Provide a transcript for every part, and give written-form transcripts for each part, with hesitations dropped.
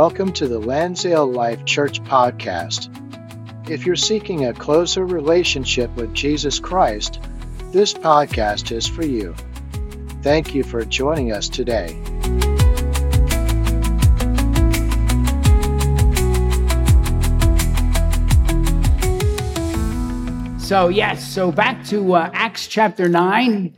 Welcome to the Lansdale Life Church podcast. If you're seeking a closer relationship with Jesus Christ, this podcast is for you. Thank you for joining us today. So back to Acts chapter 9.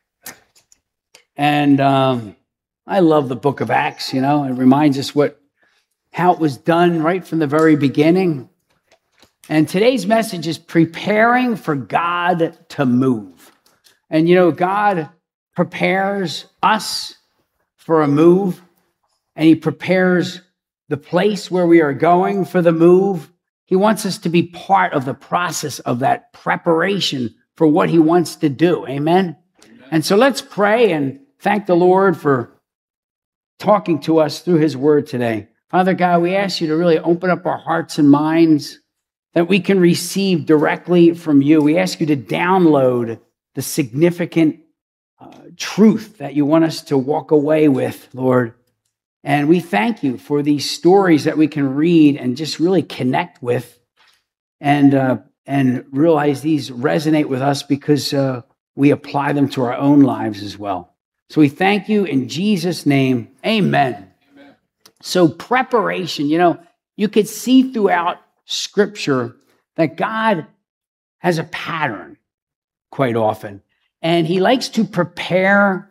And I love the book of Acts, it reminds us how it was done right from the very beginning. And today's message is preparing for God to move. And God prepares us for a move, and he prepares the place where we are going for the move. He wants us to be part of the process of that preparation for what he wants to do. Amen? And so let's pray and thank the Lord for talking to us through his word today. Father God, we ask you to really open up our hearts and minds that we can receive directly from you. We ask you to download the significant truth that you want us to walk away with, Lord. And we thank you for these stories that we can read and just really connect with and realize these resonate with us because we apply them to our own lives as well. So we thank you in Jesus' name. Amen. Amen. So preparation, you could see throughout Scripture that God has a pattern quite often. And he likes to prepare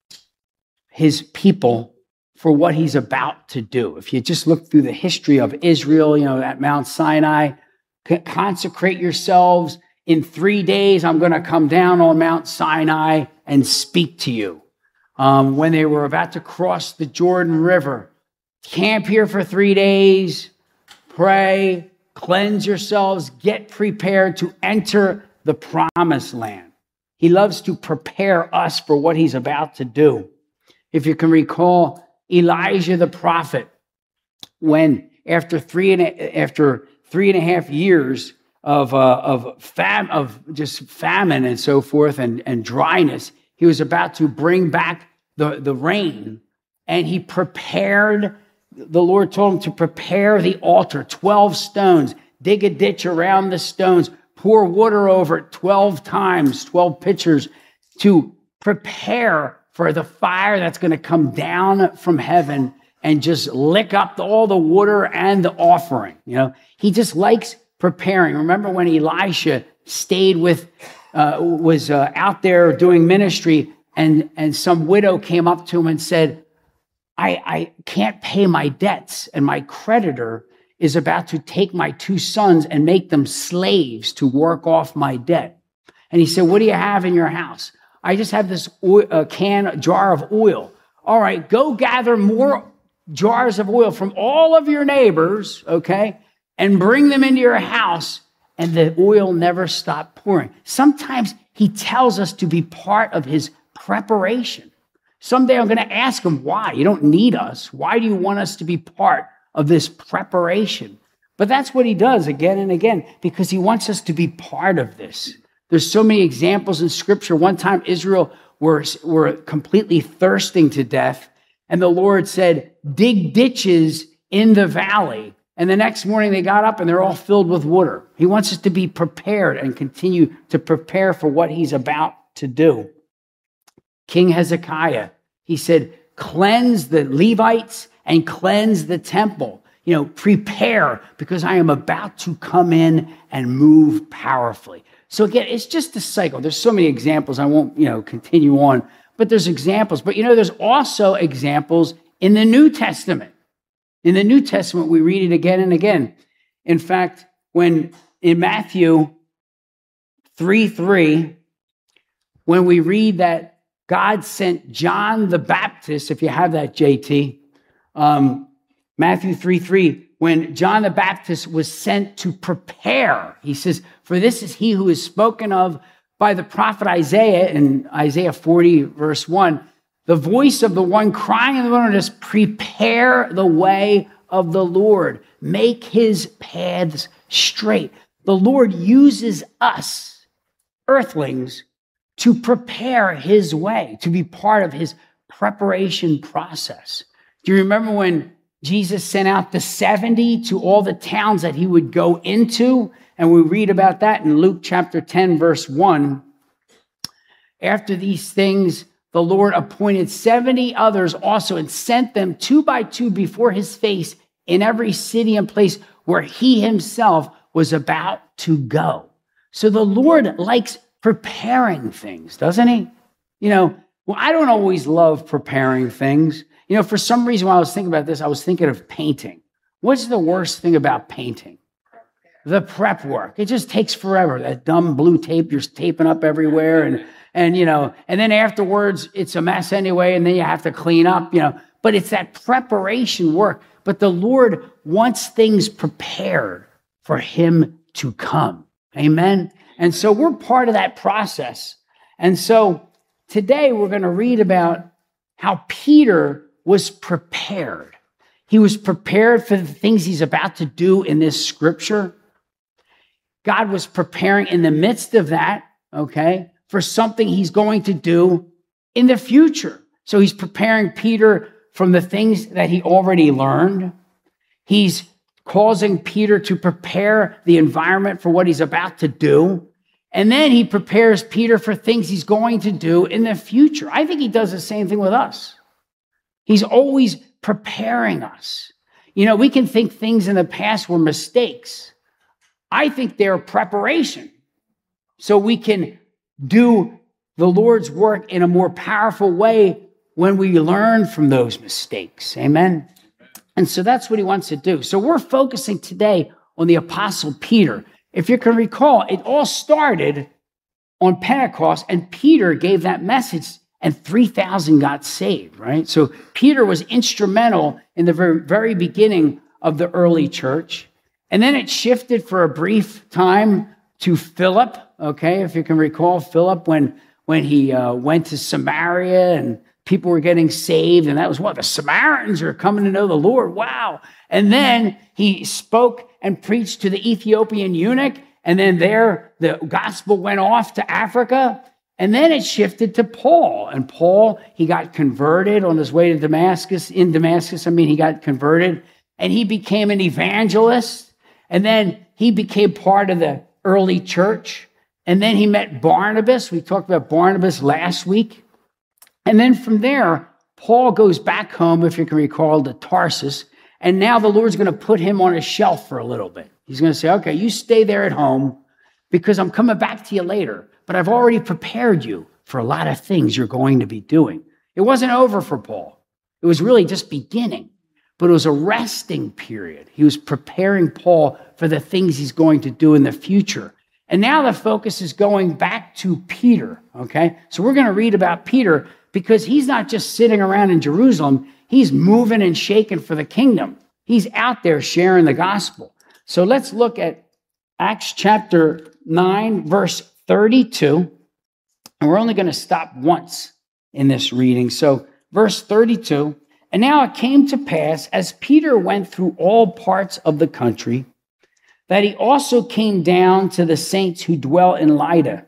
his people for what he's about to do. If you just look through the history of Israel, at Mount Sinai, consecrate yourselves. In 3 days, I'm going to come down on Mount Sinai and speak to you. When they were about to cross the Jordan River, camp here for 3 days, pray, cleanse yourselves, get prepared to enter the promised land. He loves to prepare us for what he's about to do. If you can recall, Elijah the prophet, when after three and a half years of just famine and so forth and dryness, he was about to bring back the rain, and the Lord told him to prepare the altar, 12 stones, dig a ditch around the stones, pour water over it 12 times, 12 pitchers, to prepare for the fire that's going to come down from heaven and just lick up all the water and the offering. He just likes preparing. Remember when Elisha stayed was out there doing ministry, and some widow came up to him and said, I can't pay my debts, and my creditor is about to take my 2 sons and make them slaves to work off my debt. And he said, what do you have in your house? I just have this jar of oil. All right, go gather more jars of oil from all of your neighbors, okay, and bring them into your house, and the oil never stopped pouring. Sometimes he tells us to be part of his preparation. Someday I'm going to ask him why. You don't need us. Why do you want us to be part of this preparation? But that's what he does again and again, because he wants us to be part of this. There's so many examples in Scripture. One time Israel were completely thirsting to death, and the Lord said, dig ditches in the valley. And the next morning they got up and they're all filled with water. He wants us to be prepared and continue to prepare for what he's about to do. King Hezekiah, he said, cleanse the Levites and cleanse the temple. Prepare, because I am about to come in and move powerfully. So again, it's just a cycle. There's so many examples. I won't, continue on, but there's examples. But there's also examples in the New Testament. In the New Testament, we read it again and again. In fact, when in Matthew 3:3, when we read that God sent John the Baptist, if you have that, JT, Matthew 3:3, when John the Baptist was sent to prepare, he says, for this is he who is spoken of by the prophet Isaiah in Isaiah 40, verse 1, the voice of the one crying in the wilderness, prepare the way of the Lord, make his paths straight. The Lord uses us, earthlings, to prepare his way, to be part of his preparation process. Do you remember when Jesus sent out the 70 to all the towns that he would go into. And we read about that in Luke chapter 10, verse 1. After these things, the Lord appointed 70 others also and sent them 2 by 2 before his face in every city and place where he himself was about to go. So the Lord likes preparing things, doesn't he? Well, I don't always love preparing things. For some reason, while I was thinking about this, I was thinking of painting. What's the worst thing about painting? The prep work. It just takes forever. That dumb blue tape you're taping up everywhere. And then afterwards, it's a mess anyway, and then you have to clean up, But it's that preparation work. But the Lord wants things prepared for him to come. Amen? And so we're part of that process. And so today we're going to read about how Peter was prepared. He was prepared for the things he's about to do in this scripture. God was preparing in the midst of that, okay, for something he's going to do in the future. So he's preparing Peter from the things that he already learned. He's causing Peter to prepare the environment for what he's about to do. And then he prepares Peter for things he's going to do in the future. I think he does the same thing with us. He's always preparing us. We can think things in the past were mistakes. I think they're preparation. So we can do the Lord's work in a more powerful way when we learn from those mistakes. Amen? And so that's what he wants to do. So we're focusing today on the Apostle Peter. If you can recall, it all started on Pentecost, and Peter gave that message, and 3,000 got saved, right? So Peter was instrumental in the very beginning of the early church. And then it shifted for a brief time to Philip, okay? If you can recall, Philip, when he went to Samaria and people were getting saved, and that was the Samaritans are coming to know the Lord. Wow. And then he spoke and preached to the Ethiopian eunuch, and then the gospel went off to Africa, and then it shifted to Paul. And Paul, he got converted on his way to Damascus. He got converted, and he became an evangelist, and then he became part of the early church, and then he met Barnabas. We talked about Barnabas last week. And then from there, Paul goes back home, if you can recall, to Tarsus. And now the Lord's going to put him on a shelf for a little bit. He's going to say, okay, you stay there at home because I'm coming back to you later. But I've already prepared you for a lot of things you're going to be doing. It wasn't over for Paul. It was really just beginning. But it was a resting period. He was preparing Paul for the things he's going to do in the future. And now the focus is going back to Peter, okay? So we're going to read about Peter because he's not just sitting around in Jerusalem. He's moving and shaking for the kingdom. He's out there sharing the gospel. So let's look at Acts chapter 9, verse 32. And we're only going to stop once in this reading. So verse 32, and now it came to pass, as Peter went through all parts of the country, that he also came down to the saints who dwell in Lydda.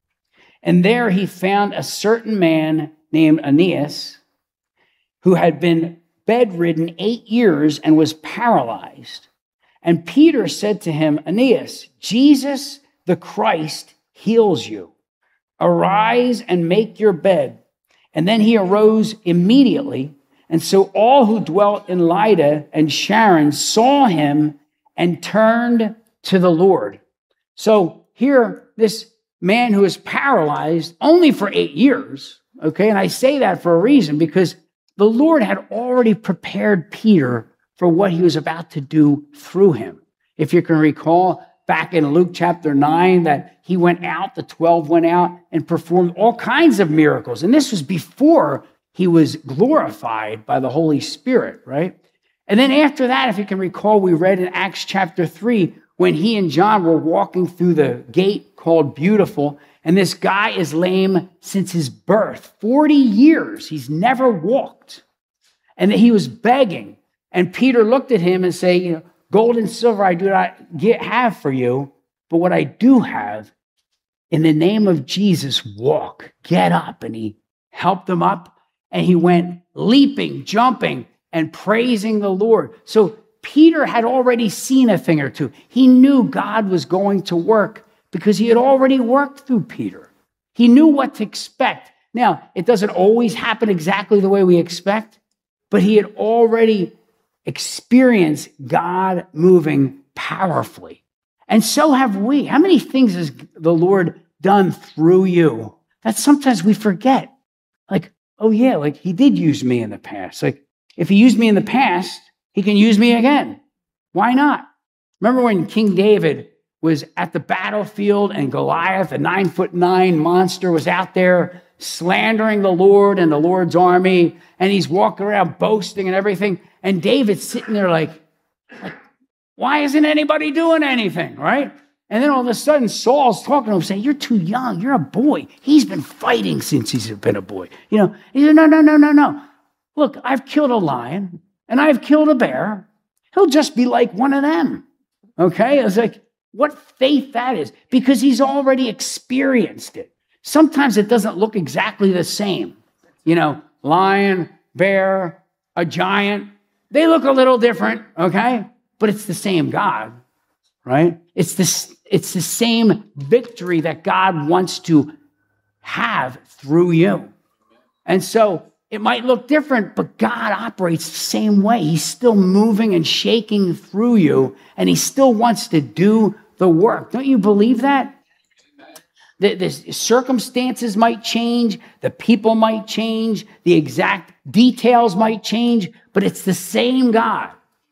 And there he found a certain man named Aeneas, who had been bedridden 8 years and was paralyzed. And Peter said to him, Aeneas, Jesus the Christ heals you. Arise and make your bed. And then he arose immediately. And so all who dwelt in Lydda and Sharon saw him and turned to the Lord. So here, this man who is paralyzed only for 8 years, okay, and I say that for a reason, because the Lord had already prepared Peter for what he was about to do through him. If you can recall back in Luke chapter 9 that he went out, the 12 went out and performed all kinds of miracles. And this was before he was glorified by the Holy Spirit, right? And then after that, if you can recall, we read in Acts chapter 3 when he and John were walking through the gate called Beautiful, and this guy is lame since his birth, 40 years. He's never walked. And he was begging. And Peter looked at him and said, gold and silver I do not have for you, but what I do have, in the name of Jesus, walk, get up. And he helped him up, and he went leaping, jumping, and praising the Lord. So Peter had already seen a thing or two. He knew God was going to work because he had already worked through Peter. He knew what to expect. Now, it doesn't always happen exactly the way we expect, but he had already experienced God moving powerfully. And so have we. How many things has the Lord done through you that sometimes we forget? Like, oh yeah, like he did use me in the past. Like if he used me in the past, he can use me again. Why not? Remember when King David was at the battlefield and Goliath, a 9'9" monster, was out there slandering the Lord and the Lord's army, and he's walking around boasting and everything. And David's sitting there like, why isn't anybody doing anything, right? And then all of a sudden, Saul's talking to him, saying, you're too young. You're a boy. He's been fighting since he's been a boy. You know, he said, no. Look, I've killed a lion, and I've killed a bear. He'll just be like one of them, okay? I was like, what faith that is, because he's already experienced it. Sometimes it doesn't look exactly the same. You know, lion, bear, a giant, they look a little different, okay? But it's the same God, right? It's the same victory that God wants to have through you. And so it might look different, but God operates the same way. He's still moving and shaking through you, and he still wants to do the work. Don't you believe that? The circumstances might change, the people might change, the exact details might change, but it's the same God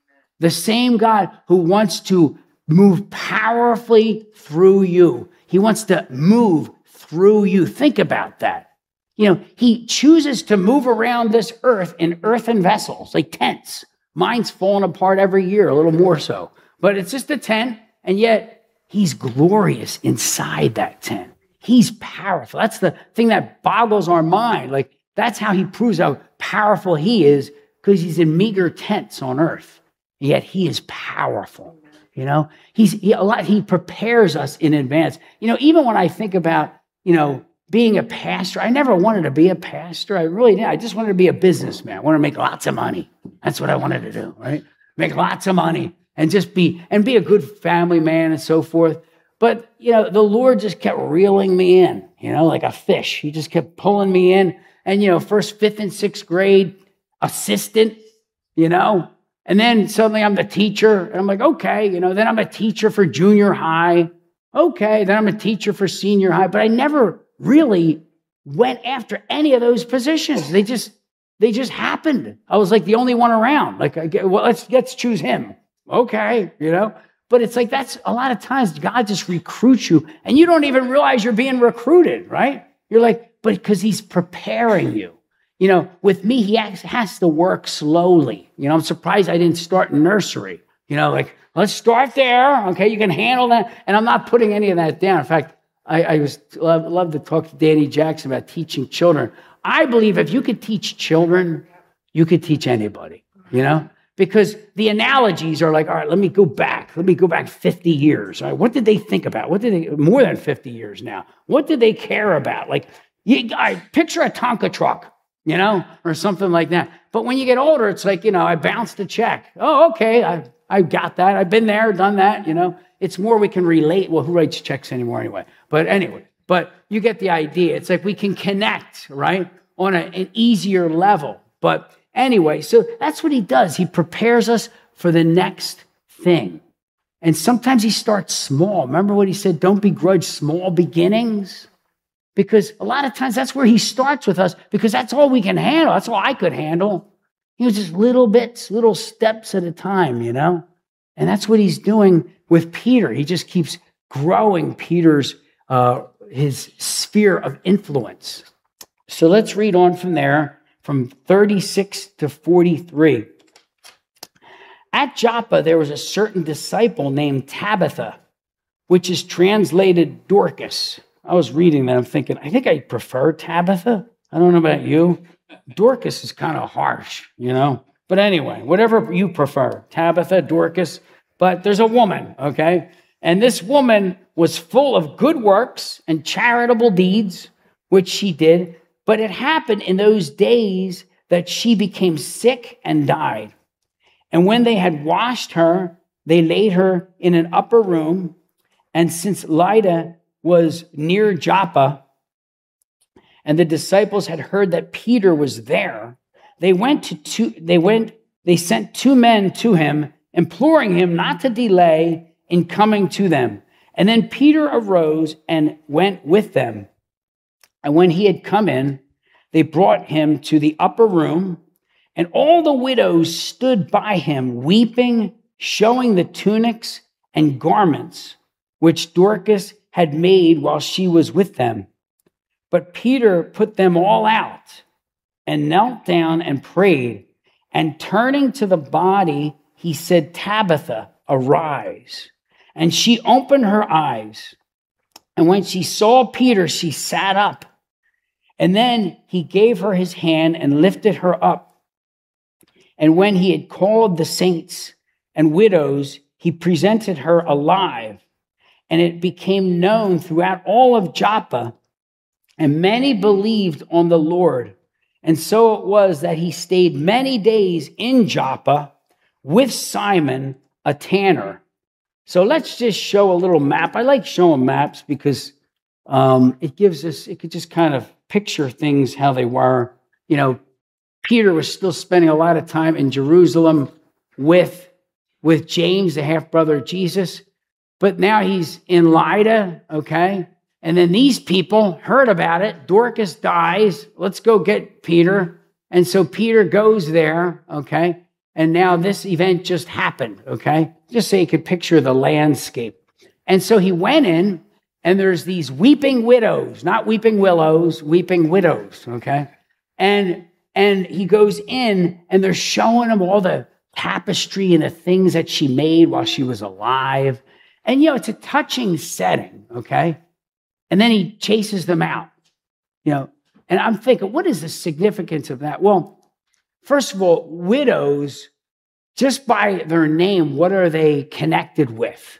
who wants to move powerfully through you. He wants to move through you. Think about that. You know, he chooses to move around this earth in earthen vessels, like tents. Mine's falling apart every year, a little more so. But it's just a tent, and yet he's glorious inside that tent. He's powerful. That's the thing that boggles our mind. Like, that's how he proves how powerful he is, because he's in meager tents on earth. Yet he is powerful. You know, he prepares us in advance. You know, even when I think about, you know, being a pastor, I never wanted to be a pastor. I really did. I just wanted to be a businessman. I wanted to make lots of money. That's what I wanted to do, right? Make lots of money and just be a good family man and so forth. But, you know, the Lord just kept reeling me in, you know, like a fish. He just kept pulling me in. And, you know, first, 5th, and 6th grade assistant, you know, and then suddenly I'm the teacher. And I'm like, okay, you know, then I'm a teacher for junior high. Okay, then I'm a teacher for senior high. But I never really went after any of those positions. They just happened. I was like the only one around. Like, well, let's choose him. Okay, you know. But it's like, that's a lot of times God just recruits you and you don't even realize you're being recruited, right? You're like, but because he's preparing you. You know, with me, he has to work slowly. You know, I'm surprised I didn't start in nursery. You know, like, let's start there. Okay, you can handle that. And I'm not putting any of that down. In fact, I love to talk to Danny Jackson about teaching children. I believe if you could teach children, you could teach anybody, you know? Because the analogies are like, all right, let me go back 50 years. All right, what did they think about? More than 50 years now. What did they care about? Like, I picture a Tonka truck, you know, or something like that. But when you get older, it's like, you know, I bounced a check. Oh, okay, I got that. I've been there, done that, you know. It's more we can relate. Well, who writes checks anymore anyway? But anyway, but you get the idea. It's like we can connect, right, on an easier level. But anyway, so that's what he does. He prepares us for the next thing. And sometimes he starts small. Remember what he said? Don't begrudge small beginnings. Because a lot of times that's where he starts with us, because that's all we can handle. That's all I could handle. He was just little bits, little steps at a time, you know? And that's what he's doing with Peter. He just keeps growing Peter's, his sphere of influence. So let's read on from there, from 36 to 43. At Joppa, there was a certain disciple named Tabitha, which is translated Dorcas. I was reading that. I'm thinking, I think I prefer Tabitha. I don't know about you. Dorcas is kind of harsh, you know. But anyway, whatever you prefer, Tabitha, Dorcas. But there's a woman, okay? And this woman was full of good works and charitable deeds, which she did. But it happened in those days that she became sick and died. And when they had washed her, they laid her in an upper room. And since Lydda was near Joppa, and the disciples had heard that Peter was there, they sent 2 men to him, imploring him not to delay in coming to them. And then Peter arose and went with them. And when he had come in, they brought him to the upper room, and all the widows stood by him, weeping, showing the tunics and garments which Dorcas had made while she was with them. But Peter put them all out and knelt down and prayed. And turning to the body, he said, "Tabitha, arise." And she opened her eyes. And when she saw Peter, she sat up. And then he gave her his hand and lifted her up. And when he had called the saints and widows, he presented her alive. And it became known throughout all of Joppa, and many believed on the Lord. And so it was that he stayed many days in Joppa with Simon, a tanner. So let's just show a little map. I like showing maps because it gives us, it could just kind of picture things how they were. You know, Peter was still spending a lot of time in Jerusalem with James, the half-brother of Jesus. But now he's in Lydda, okay? And then these people heard about it. Dorcas dies. Let's go get Peter. And so Peter goes there, okay? And now this event just happened, okay? Just so you could picture the landscape. And so he went in, and there's these weeping widows, not weeping willows, weeping widows, okay? And he goes in, and they're showing him all the tapestry and the things that she made while she was alive. And, you know, it's a touching setting, okay? And then he chases them out, you know. And I'm thinking, what is the significance of that? Well, first of all, widows, just by their name, what are they connected with?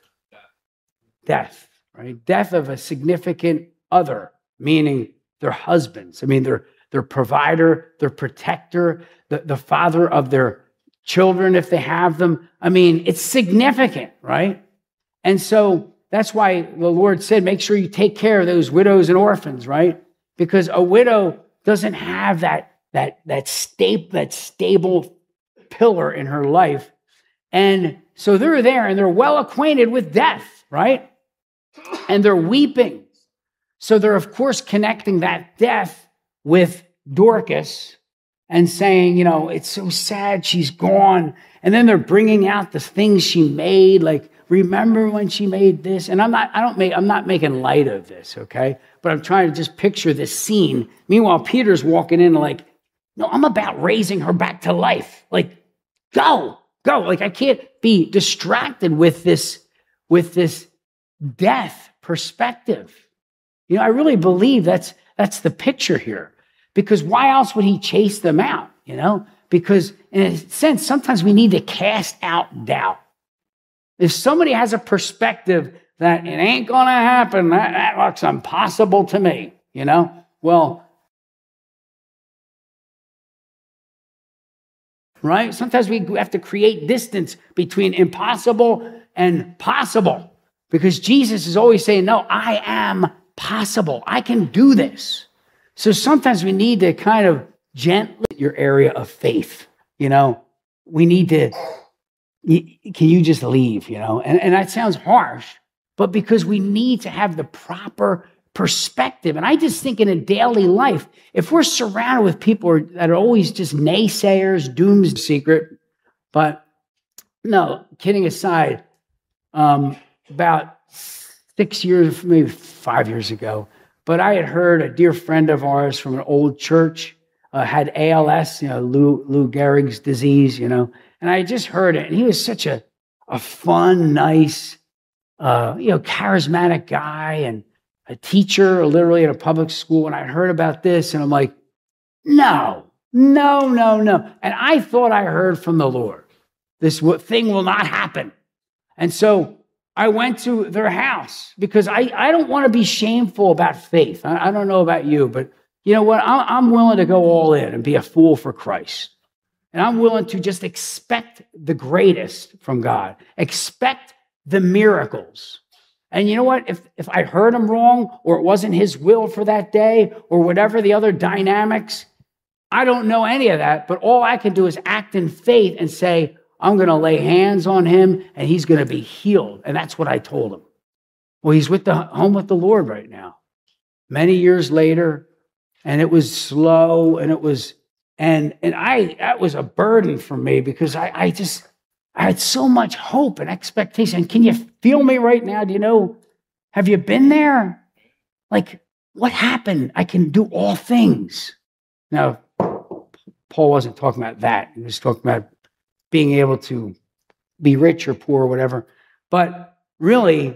Death, right? Death of a significant other, meaning their husbands. I mean, their provider, their protector, the father of their children, if they have them. I mean, it's significant, right? And so that's why the Lord said, make sure you take care of those widows and orphans, right? Because a widow doesn't have that stable pillar in her life. And so they're there and they're well acquainted with death, right? And they're weeping. So they're, of course, connecting that death with Dorcas and saying, you know, it's so sad she's gone. And then they're bringing out the things she made, like, remember when she made this? And I'm not making light of this, okay? But I'm trying to just picture this scene. Meanwhile, Peter's walking in like, no, I'm about raising her back to life. Like, go. Like, I can't be distracted with this death perspective. You know, I really believe that's the picture here. Because why else would he chase them out, you know? Because in a sense, sometimes we need to cast out doubt. If somebody has a perspective that it ain't going to happen, that looks impossible to me, you know? Well, right? Sometimes we have to create distance between impossible and possible because Jesus is always saying, no, I am possible. I can do this. So sometimes we need to kind of gently your area of faith, you know? We need to... Can you just leave, you know? And that sounds harsh, but because we need to have the proper perspective. And I just think in a daily life, if we're surrounded with people that are always just naysayers, doom's secret, but no, kidding aside, about 6 years, maybe 5 years ago, but I had heard a dear friend of ours from an old church had ALS, you know, Lou Gehrig's disease, you know, and I just heard it. And he was such a fun, nice, charismatic guy and a teacher, literally at a public school. And I heard about this and I'm like, no. And I thought I heard from the Lord. This thing will not happen. And so I went to their house because I don't want to be shameful about faith. I don't know about you, but you know what? I'm willing to go all in and be a fool for Christ. And I'm willing to just expect the greatest from God. Expect the miracles. And you know what? If I heard him wrong, or it wasn't his will for that day, or whatever the other dynamics, I don't know any of that. But all I can do is act in faith and say, I'm going to lay hands on him and he's going to be healed. And that's what I told him. Well, he's home with the Lord right now. Many years later, and it was slow, and it was, that was a burden for me, because I had so much hope and expectation. Can you feel me right now? Do you know, have you been there? Like, what happened? I can do all things. Now, Paul wasn't talking about that. He was talking about being able to be rich or poor or whatever. But really,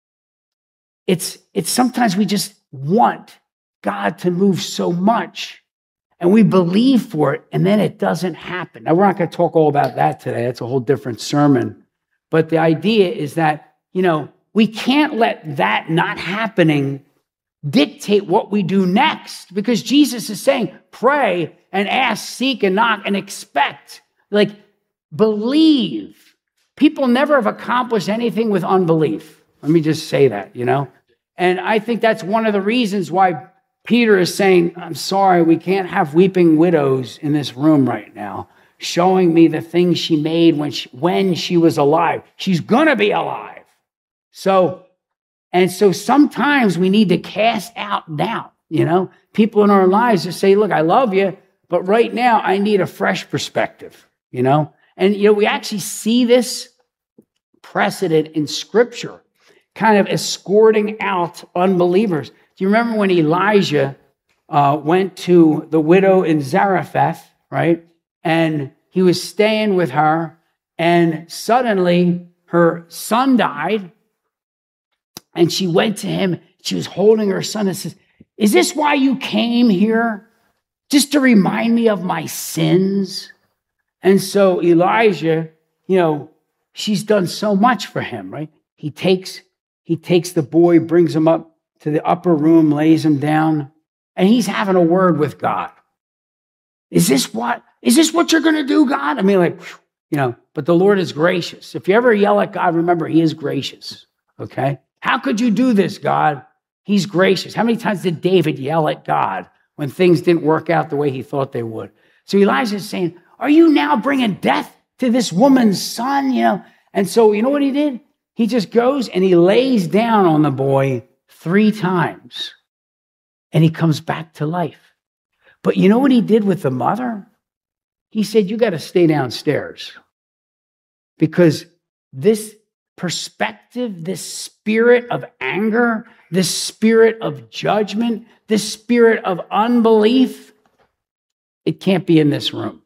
it's sometimes we just want God to move so much, and we believe for it, and then it doesn't happen. Now, we're not going to talk all about that today. That's a whole different sermon. But the idea is that, we can't let that not happening dictate what we do next, because Jesus is saying, pray and ask, seek and knock and expect. Like, believe. People never have accomplished anything with unbelief. Let me just say that, And I think that's one of the reasons why Peter is saying, I'm sorry, we can't have weeping widows in this room right now, showing me the things she made when she was alive. She's going to be alive. So sometimes we need to cast out doubt, People in our lives just say, look, I love you, but right now I need a fresh perspective, And, we actually see this precedent in Scripture, kind of escorting out unbelievers. Do you remember when Elijah went to the widow in Zarephath, right? And he was staying with her, and suddenly her son died, and she went to him. She was holding her son and says, is this why you came here? Just to remind me of my sins? And so Elijah, she's done so much for him, right? He takes the boy, brings him up to the upper room, lays him down, and he's having a word with God. Is this what you're going to do, God? I mean, but the Lord is gracious. If you ever yell at God, remember, he is gracious, okay? How could you do this, God? He's gracious. How many times did David yell at God when things didn't work out the way he thought they would? So Elijah is saying, are you now bringing death to this woman's son? And so you know what he did? He just goes and he lays down on the boy 3 times, and he comes back to life. But you know what he did with the mother? He said, you got to stay downstairs, because this perspective, this spirit of anger, this spirit of judgment, this spirit of unbelief, it can't be in this room.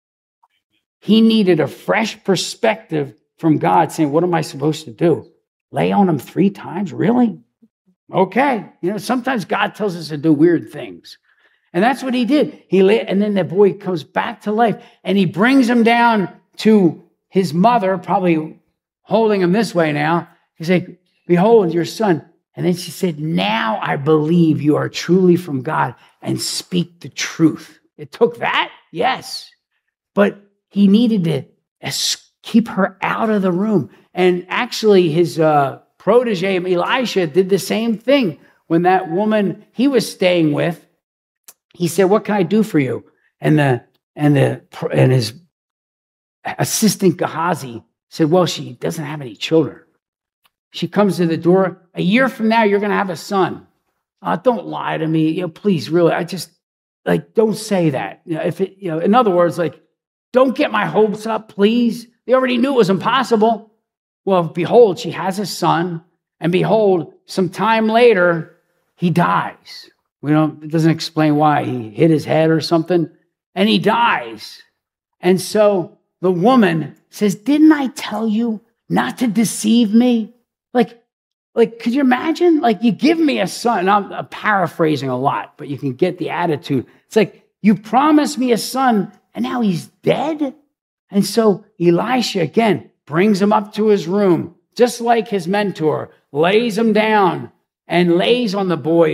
He needed a fresh perspective from God, saying, what am I supposed to do? Lay on him 3 times? Really? Okay. Sometimes God tells us to do weird things. And that's what he did. And then the boy comes back to life, and he brings him down to his mother, probably holding him this way now. He said, behold, your son. And then she said, now I believe you are truly from God, and speak the truth. It took that? Yes. But he needed to keep her out of the room. And actually, his protege, Elisha, did the same thing. When that woman he was staying with, he said, what can I do for you? And his assistant Gehazi said, well, she doesn't have any children. She comes to the door. A year from now, you're going to have a son. Don't lie to me. Please, really, don't say that. In other words, don't get my hopes up, please. They already knew it was impossible. Well, behold, she has a son, and behold, some time later, he dies. It doesn't explain why. He hit his head or something, and he dies. And so the woman says, didn't I tell you not to deceive me? Could you imagine? You give me a son, and I'm paraphrasing a lot, but you can get the attitude. It's like, you promised me a son, and now he's dead? And so Elisha, again, brings him up to his room, just like his mentor, lays him down and lays on the boy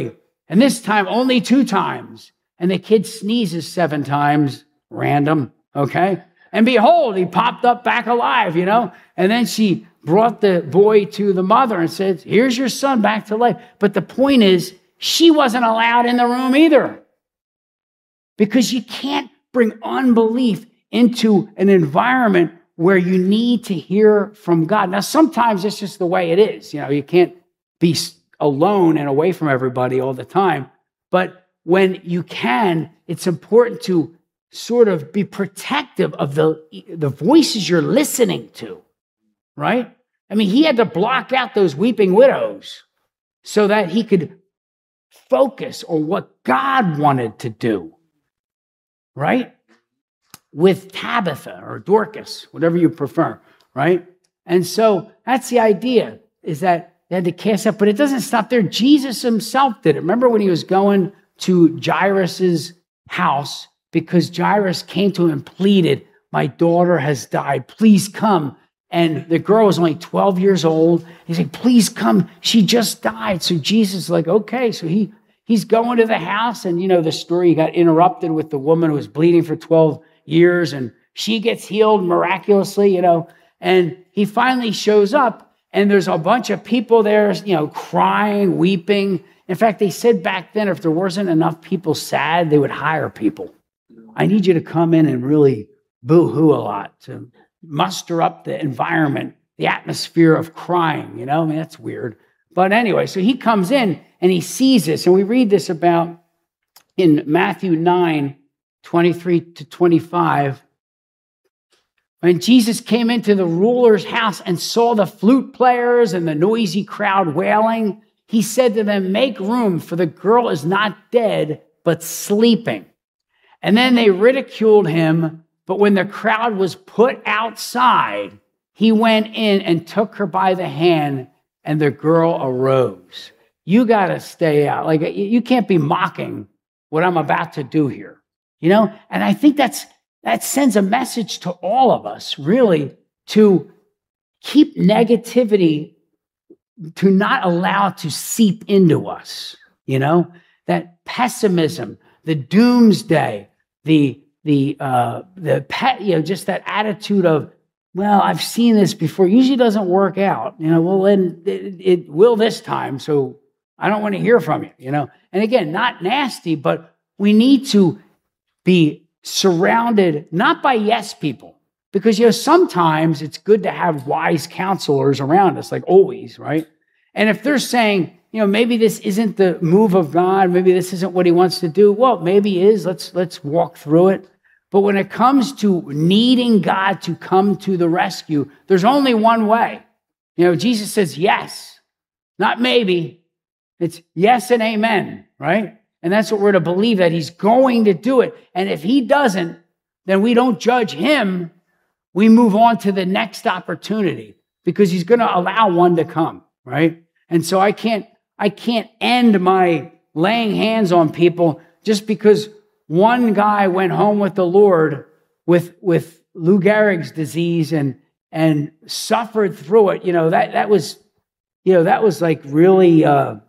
And this time, only 2 times. And the kid sneezes 7 times, random, okay? And behold, he popped up back alive, And then she brought the boy to the mother and said, here's your son back to life. But the point is, she wasn't allowed in the room either. Because you can't bring unbelief into an environment where you need to hear from God. Now, sometimes it's just the way it is. You can't be alone and away from everybody all the time. But when you can, it's important to sort of be protective of the voices you're listening to, right? I mean, he had to block out those weeping widows so that he could focus on what God wanted to do, right? With Tabitha or Dorcas, whatever you prefer, right? And so that's the idea, is that they had to cast out, but it doesn't stop there. Jesus himself did it. Remember when he was going to Jairus's house, because Jairus came to him and pleaded, my daughter has died, please come. And the girl was only 12 years old. He said, please come, she just died. So Jesus is like, okay. So he's going to the house, and the story, he got interrupted with the woman who was bleeding for 12 years, and she gets healed miraculously, and he finally shows up, and there's a bunch of people there, crying, weeping. In fact, they said back then, if there wasn't enough people sad, they would hire people. I need you to come in and really boo-hoo a lot to muster up the environment, the atmosphere of crying, I mean, that's weird. But anyway, so he comes in and he sees this, and we read this about in Matthew 9:23-25. When Jesus came into the ruler's house and saw the flute players and the noisy crowd wailing, he said to them, make room, for the girl is not dead, but sleeping. And then they ridiculed him, but when the crowd was put outside, he went in and took her by the hand, and the girl arose. You got to stay out. Like, you can't be mocking what I'm about to do here, And I think that sends a message to all of us, really, to keep negativity, to not allow it to seep into us, that pessimism, the doomsday, just that attitude of, well, I've seen this before. Usually doesn't work out, well, then it will this time. So I don't want to hear from you, And again, not nasty, but we need to be surrounded not by yes people, because, sometimes it's good to have wise counselors around us, like always, right? And if they're saying, maybe this isn't the move of God, maybe this isn't what he wants to do, well, maybe it is. Let's walk through it. But when it comes to needing God to come to the rescue, there's only one way. Jesus says yes, not maybe. It's yes and amen, right? And that's what we're to believe, that he's going to do it. And if he doesn't, then we don't judge him. We move on to the next opportunity, because he's going to allow one to come, right? And so I can't end my laying hands on people just because one guy went home with the Lord with Lou Gehrig's disease and suffered through it. That was like really,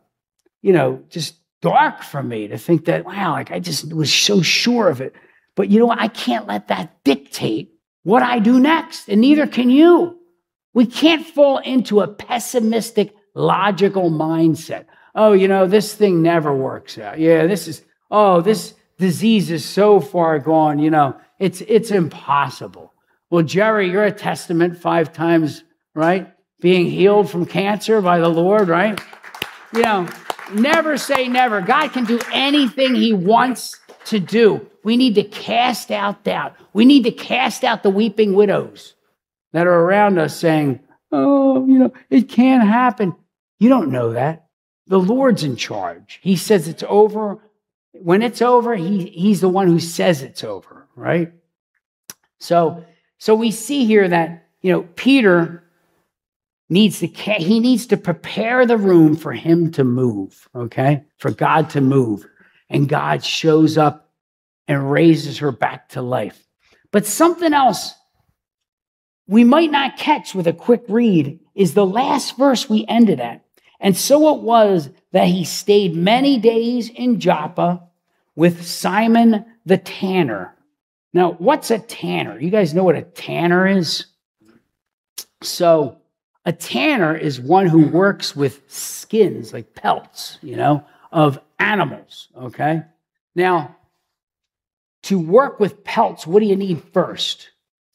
just dark for me to think that, wow, like I just was so sure of it. But I can't let that dictate what I do next, and neither can you. We can't fall into a pessimistic, logical mindset. Oh, this thing never works out. Yeah, this disease is so far gone, it's impossible. Well, Jerry, you're a testament 5 times, right? Being healed from cancer by the Lord, right? Never say never. God can do anything he wants to do. We need to cast out doubt. We need to cast out the weeping widows that are around us saying, oh, it can't happen. You don't know that. The Lord's in charge. He says it's over. When it's over, he's the one who says it's over, right? So we see here that, Peter needs to prepare the room for him to move, okay? For God to move. And God shows up and raises her back to life. But something else we might not catch with a quick read is the last verse we ended at. And so it was that he stayed many days in Joppa with Simon the tanner. Now, what's a tanner? You guys know what a tanner is? So a tanner is one who works with skins, like pelts, of animals, okay? Now, to work with pelts, what do you need first?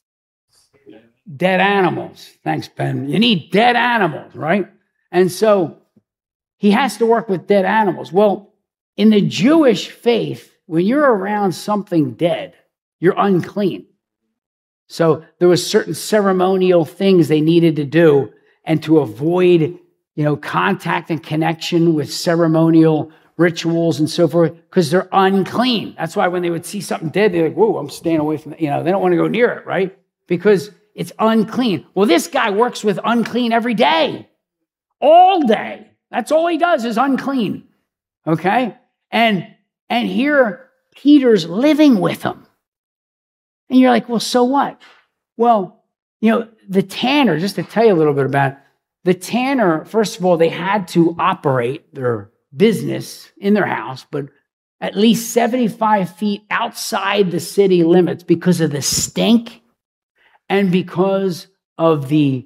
Dead animals. Thanks, Ben. You need dead animals, right? And so he has to work with dead animals. Well, in the Jewish faith, when you're around something dead, you're unclean. So there was certain ceremonial things they needed to do, and to avoid, contact and connection with ceremonial rituals and so forth, because they're unclean. That's why when they would see something dead, they're like, whoa, I'm staying away from it. They don't want to go near it, right? Because it's unclean. Well, this guy works with unclean every day, all day. That's all he does is unclean, okay? And here Peter's living with him. And you're like, well, so what? Well, the tanner, just to tell you a little bit about it, the tanner, first of all, they had to operate their business in their house, but at least 75 feet outside the city limits because of the stink and because of the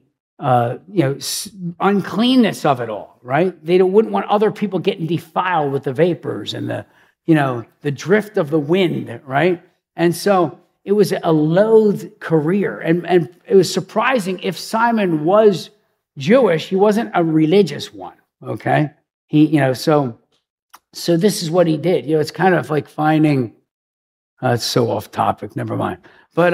uncleanness of it all, right? They wouldn't want other people getting defiled with the vapors and the drift of the wind, right? And so it was a loathed career. And it was surprising, if Simon was Jewish, he wasn't a religious one, okay? So this is what he did. It's kind of like finding, it's so off topic, never mind. But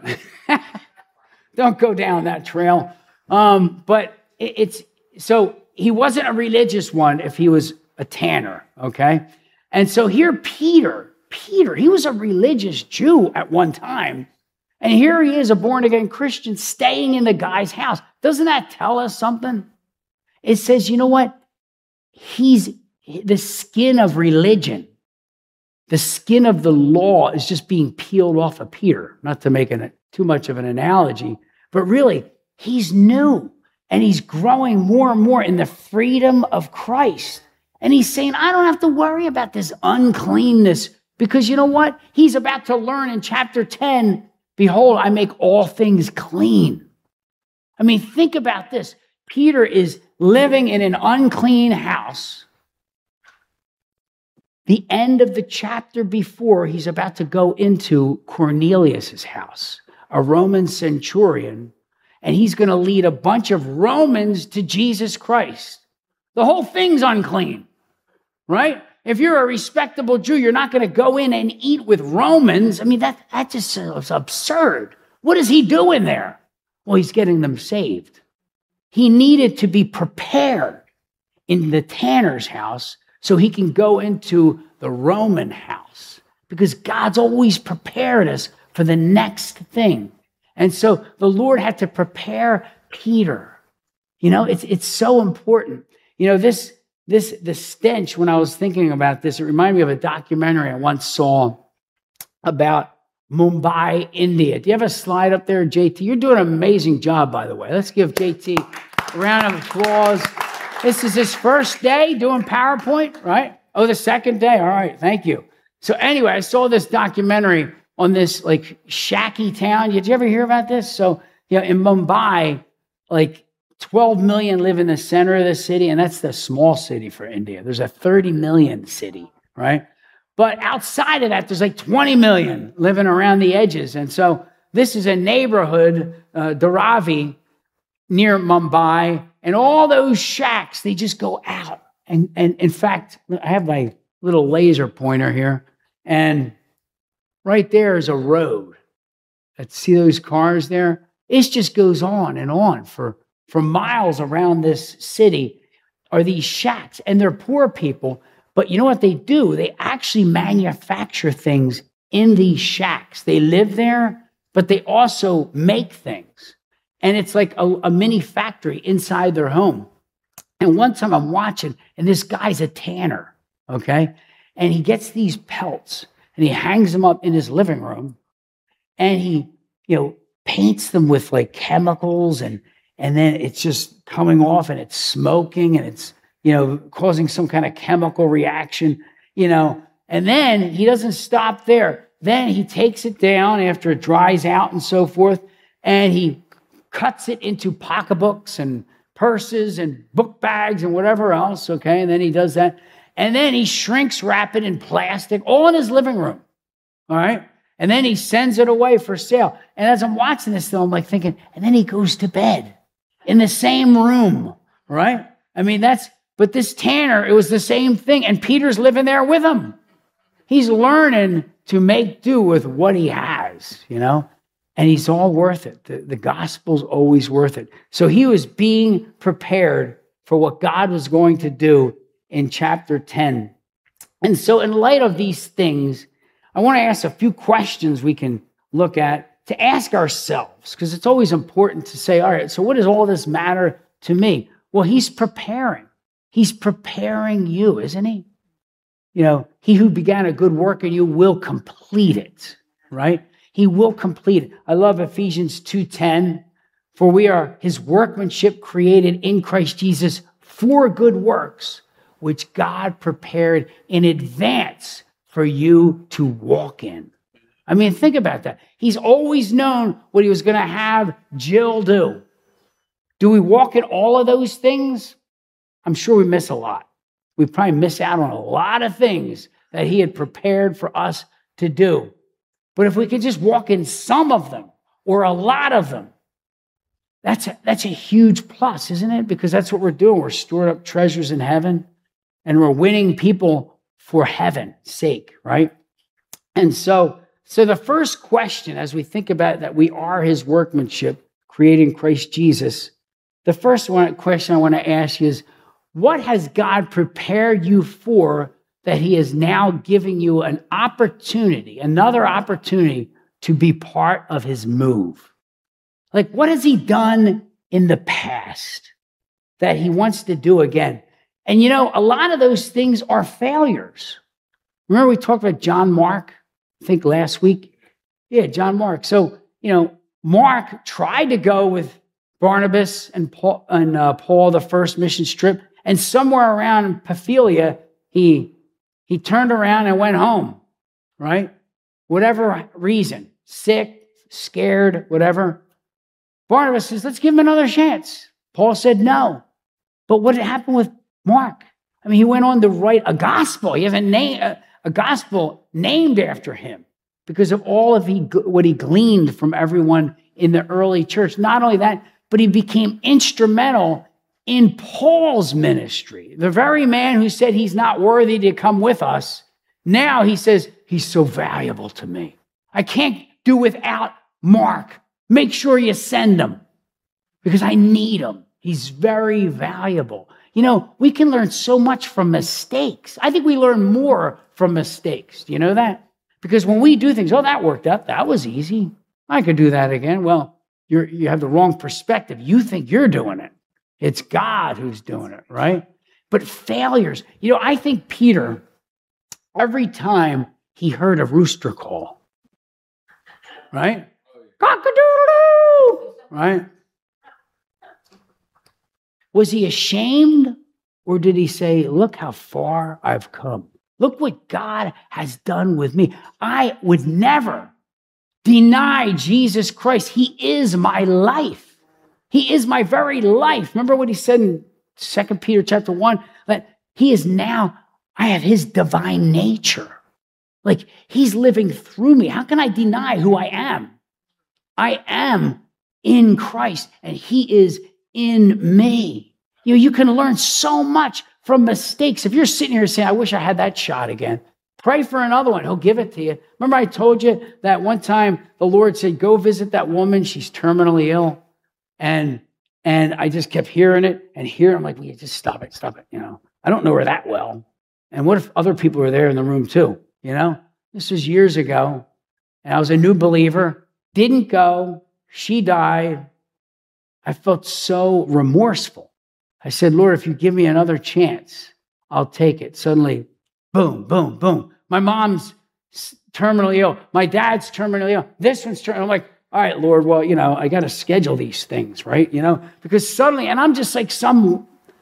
don't go down that trail. But so he wasn't a religious one if he was a tanner, okay? And so here Peter, he was a religious Jew at one time. And here he is, a born-again Christian, staying in the guy's house. Doesn't that tell us something? It says, you know what? He's the skin of religion. The skin of the law is just being peeled off of Peter. Not to make too much of an analogy, but really, he's new. And he's growing more and more in the freedom of Christ. And he's saying, I don't have to worry about this uncleanness, because you know what? He's about to learn in chapter 10, behold, I make all things clean. I mean, think about this. Peter is living in an unclean house. The end of the chapter before, he's about to go into Cornelius's house, a Roman centurion, and he's going to lead a bunch of Romans to Jesus Christ. The whole thing's unclean, right? If you're a respectable Jew, you're not going to go in and eat with Romans. I mean, that just is absurd. What is he doing there? Well, he's getting them saved. He needed to be prepared in the tanner's house so he can go into the Roman house, because God's always prepared us for the next thing. And so the Lord had to prepare Peter. It's so important. The stench, when I was thinking about this, it reminded me of a documentary I once saw about Mumbai, India. Do you have a slide up there, JT? You're doing an amazing job, by the way. Let's give JT a round of applause. This is his first day doing PowerPoint, right? Oh, the second day? All right, thank you. So anyway, I saw this documentary on this shacky town. Did you ever hear about this? So in Mumbai, 12 million live in the center of the city, and that's the small city for India. There's a 30 million city, right? But outside of that, there's 20 million living around the edges. And so this is a neighborhood, Dharavi, near Mumbai, and all those shacks, they just go out. And in fact, I have my little laser pointer here, and right there is a road. See those cars there? It just goes on and on for miles around this city are these shacks, and they're poor people. But you know what they do? They actually manufacture things in these shacks. They live there, but they also make things. And it's like a mini factory inside their home. And one time I'm watching, and this guy's a tanner, okay? And he gets these pelts, and he hangs them up in his living room, and he, paints them with chemicals, and then it's just coming off, and it's smoking, and it's causing some kind of chemical reaction, and then he doesn't stop there. Then he takes it down after it dries out and so forth, and he cuts it into pocketbooks and purses and book bags and whatever else, okay? And then he does that. And then he shrinks wrap it in plastic, all in his living room, all right? And then he sends it away for sale. And as I'm watching this, though, I'm like thinking, and then he goes to bed in the same room, right? I mean, but this tanner, it was the same thing. And Peter's living there with him. He's learning to make do with what he has, and he's all worth it. The gospel's always worth it. So he was being prepared for what God was going to do in chapter 10. And so in light of these things, I want to ask a few questions we can look at to ask ourselves, because it's always important to say, all right, so what does all this matter to me? Well, he's preparing. He's preparing you, isn't he? He who began a good work in you will complete it, right? He will complete it. I love Ephesians 2:10. For we are his workmanship created in Christ Jesus for good works, which God prepared in advance for you to walk in. I mean, think about that. He's always known what he was going to have Jill do. Do we walk in all of those things? I'm sure we miss a lot. We probably miss out on a lot of things that he had prepared for us to do. But if we could just walk in some of them or a lot of them, that's a huge plus, isn't it? Because that's what we're doing. We're storing up treasures in heaven, and we're winning people for heaven's sake, right? And so the first question, as we think about that we are his workmanship, creating Christ Jesus, the first question I want to ask you is, what has God prepared you for that he is now giving you another opportunity to be part of his move? Like, what has he done in the past that he wants to do again? And a lot of those things are failures. Remember we talked about John Mark, I think last week? Yeah, John Mark. So, Mark tried to go with Barnabas and Paul, the first mission trip, and somewhere around Pamphylia, he turned around and went home, right? Whatever reason, sick, scared, whatever. Barnabas says, let's give him another chance. Paul said no. But what happened with Mark? I mean, he went on to write a gospel. He has a gospel named after him because of all of what he gleaned from everyone in the early church. Not only that, but he became instrumental in Paul's ministry. The very man who said he's not worthy to come with us, now he says, he's so valuable to me. I can't do without Mark. Make sure you send him because I need him. He's very valuable. We can learn so much from mistakes. I think we learn more from mistakes. Do you know that? Because when we do things, that worked out. That was easy. I could do that again. Well, you have the wrong perspective. You think you're doing it. It's God who's doing it, right? But failures, I think Peter, every time he heard a rooster call, right? Cock-a-doodle-doo, right? Was he ashamed, or did he say, look how far I've come? Look what God has done with me. I would never deny Jesus Christ. He is my life. He is my very life. Remember what he said in 2 Peter chapter 1? That he is now, I have his divine nature. Like he's living through me. How can I deny who I am? I am in Christ and he is in me. You can learn so much from mistakes. If you're sitting here saying, I wish I had that shot again, pray for another one. He'll give it to you. Remember I told you that one time the Lord said, go visit that woman. She's terminally ill. And I just kept hearing it and hearing. I'm like, well, just stop it. I don't know her that well. And what if other people were there in the room too? This was years ago. And I was a new believer. Didn't go. She died. I felt so remorseful. I said, Lord, if you give me another chance, I'll take it. Suddenly, boom, boom, boom. My mom's terminally ill. My dad's terminally ill. This one's terminally ill. I'm like, all right, Lord, well, I got to schedule these things, right? Because suddenly, and I'm just like some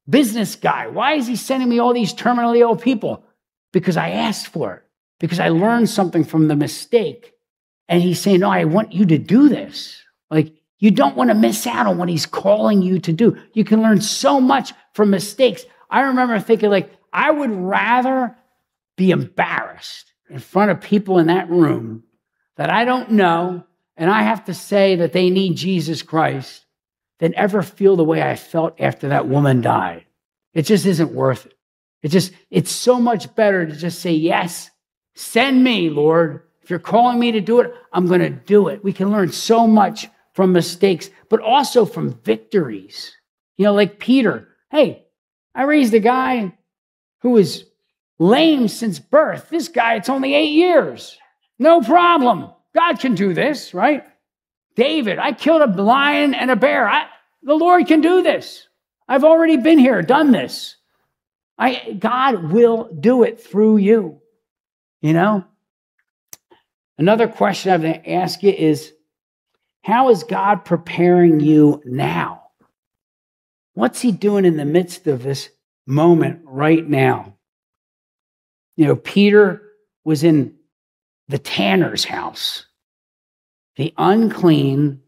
business guy? Why is he sending me all these terminally ill people? Because I asked for it, because I learned something from the mistake. And he's saying, no, I want you to do this. Like, you don't want to miss out on what he's calling you to do. You can learn so much from mistakes. I remember thinking, like, I would rather be embarrassed in front of people in that room that I don't know, and I have to say that they need Jesus Christ, than ever feel the way I felt after that woman died. It just isn't worth it. It's so much better to just say, yes, send me, Lord. If you're calling me to do it, I'm going to do it. We can learn so much from mistakes, but also from victories. You know, like Peter. Hey, I raised a guy who was lame since birth. This guy, it's only 8 years. No problem. God can do this, right? David, I killed a lion and a bear. The Lord can do this. I've already been here, done this. God will do it through you. You know? Another question I'm going to ask you is, how is God preparing you now? What's he doing in the midst of this moment right now? You know, Peter was in the tanner's house, the unclean,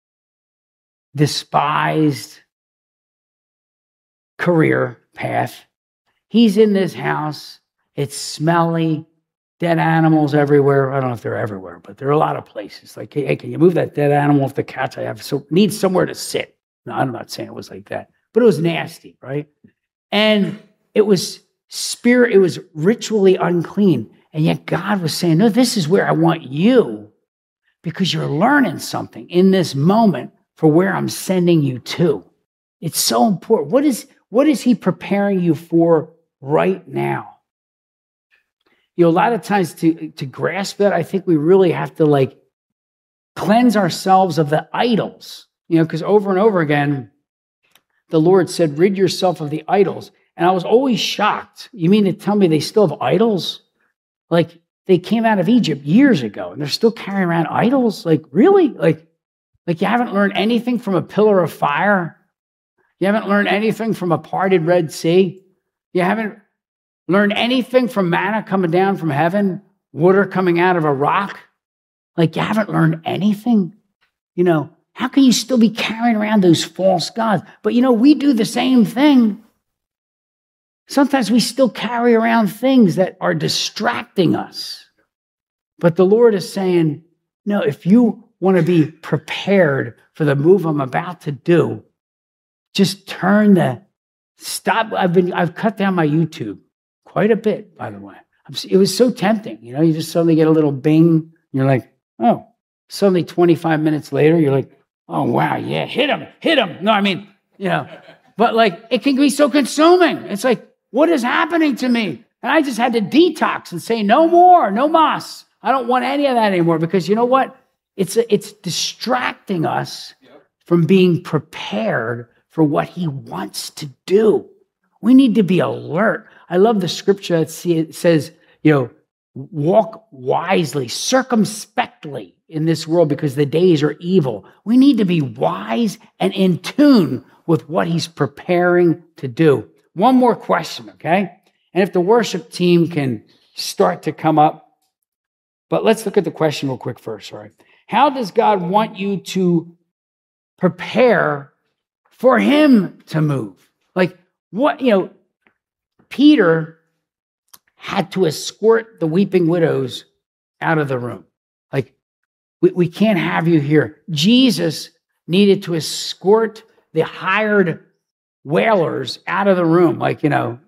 despised career path. He's in this house. It's smelly, dead animals everywhere. I don't know if they're everywhere, but there are a lot of places. Like, hey, can you move that dead animal off the couch? Needs somewhere to sit. No, I'm not saying it was like that, but it was nasty, right? And it was ritually unclean. And yet God was saying, no, this is where I want you, because you're learning something in this moment for where I'm sending you to. It's so important. What is he preparing you for right now? You know, a lot of times to grasp that, I think we really have to like cleanse ourselves of the idols, you know, because over and over again, the Lord said, rid yourself of the idols. And I was always shocked. You mean to tell me they still have idols? Like, they came out of Egypt years ago and they're still carrying around idols? Like, really? Like you haven't learned anything from a pillar of fire? You haven't learned anything from a parted Red Sea? You haven't learned anything from manna coming down from heaven, water coming out of a rock? Like, you haven't learned anything? You know, how can you still be carrying around those false gods? But, you know, we do the same thing. Sometimes we still carry around things that are distracting us. But the Lord is saying, no, if you want to be prepared for the move I'm about to do, just stop. I've cut down my YouTube quite a bit, by the way. It was so tempting. You know, you just suddenly get a little bing. And you're like, oh, suddenly 25 minutes later, you're like, oh, wow, yeah, hit him. No, I mean, you know, but like, it can be so consuming. It's like, what is happening to me? And I just had to detox and say, no more, no mas. I don't want any of that anymore, because you know what? It's distracting us from being prepared for what he wants to do. We need to be alert. I love the scripture that says, you know, walk wisely, circumspectly in this world, because the days are evil. We need to be wise and in tune with what he's preparing to do. One more question, okay? And if the worship team can start to come up, but let's look at the question real quick first, all right? How does God want you to prepare for him to move? Like, what, you know, Peter had to escort the weeping widows out of the room. Like, we can't have you here. Jesus needed to escort the hired wailers out of the room. Like, you know,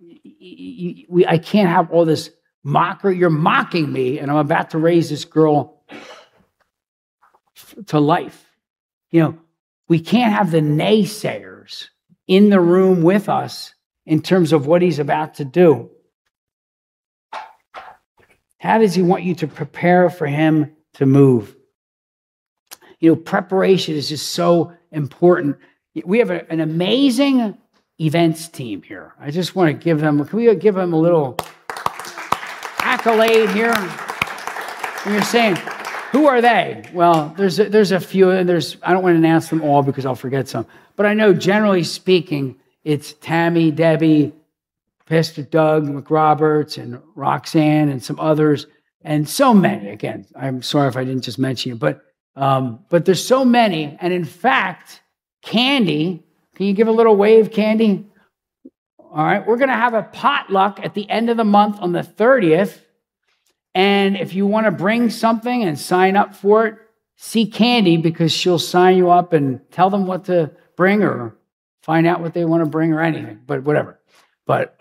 I can't have all this mockery. You're mocking me, and I'm about to raise this girl to life. You know, we can't have the naysayers in the room with us in terms of what he's about to do. How does he want you to prepare for him to move? You know, preparation is just so important. We have an amazing events team here. I just want to give them, can we give them a little accolade here? And you're saying, who are they? Well, there's a few, and I don't want to announce them all because I'll forget some. But I know, generally speaking, it's Tammy, Debbie, Pastor Doug McRoberts, and Roxanne, and some others, and so many. Again, I'm sorry if I didn't just mention you, but there's so many. And in fact, Candy, can you give a little wave, Candy? All right, we're going to have a potluck at the end of the month on the 30th. And if you want to bring something and sign up for it, see Candy, because she'll sign you up and tell them what to bring or find out what they want to bring or anything, but whatever. But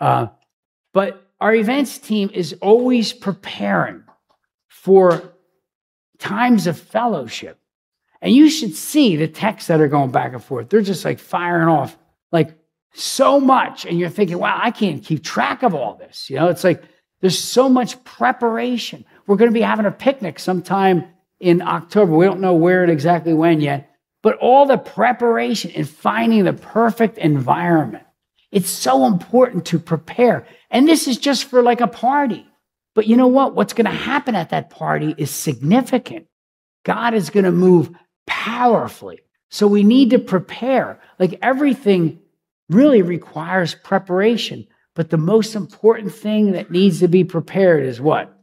our events team is always preparing for times of fellowship. And you should see the texts that are going back and forth. They're just like firing off like so much. And you're thinking, wow, I can't keep track of all this. You know, it's like there's so much preparation. We're going to be having a picnic sometime in October. We don't know where and exactly when yet, but all the preparation and finding the perfect environment. It's so important to prepare. And this is just for like a party. But you know what? What's going to happen at that party is significant. God is going to move powerfully. So we need to prepare. Like everything really requires preparation. But the most important thing that needs to be prepared is what?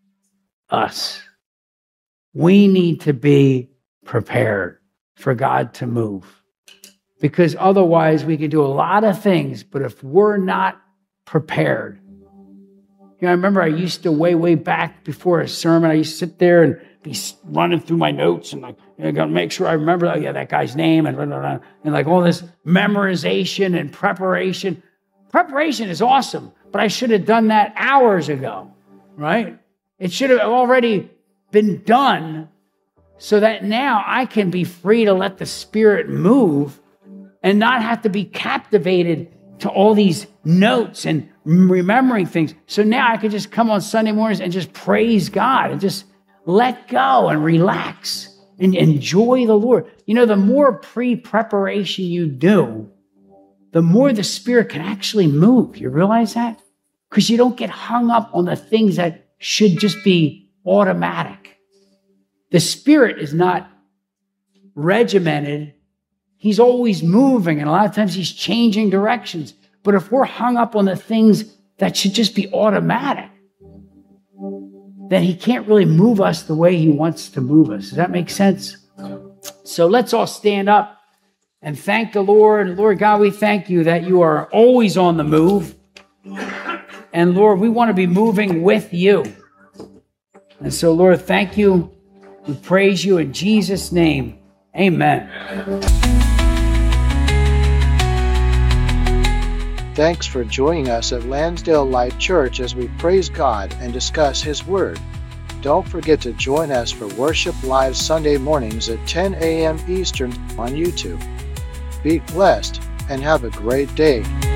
Us. We need to be prepared for God to move. Because otherwise we can do a lot of things, but if we're not prepared. You know, I remember I used to way back before a sermon, I used to sit there and be running through my notes and like, I got to make sure I remember, oh yeah, that guy's name and blah, blah, blah, and like all this memorization and preparation. Preparation is awesome, but I should have done that hours ago, right? It should have already been done so that now I can be free to let the Spirit move and not have to be captivated to all these notes and remembering things. So now I can just come on Sunday mornings and just praise God and just let go and relax and enjoy the Lord. You know, the more pre-preparation you do, the more the Spirit can actually move. You realize that? Because you don't get hung up on the things that should just be automatic. The Spirit is not regimented. He's always moving, and a lot of times he's changing directions. But if we're hung up on the things that should just be automatic, then he can't really move us the way he wants to move us. Does that make sense? So let's all stand up and thank the Lord. Lord God, we thank you that you are always on the move. And Lord, we want to be moving with you. And so, Lord, thank you. We praise you in Jesus' name. Amen. Thanks for joining us at Lansdale Life Church as we praise God and discuss His Word. Don't forget to join us for Worship Live Sunday mornings at 10 a.m. Eastern on YouTube. Be blessed and have a great day.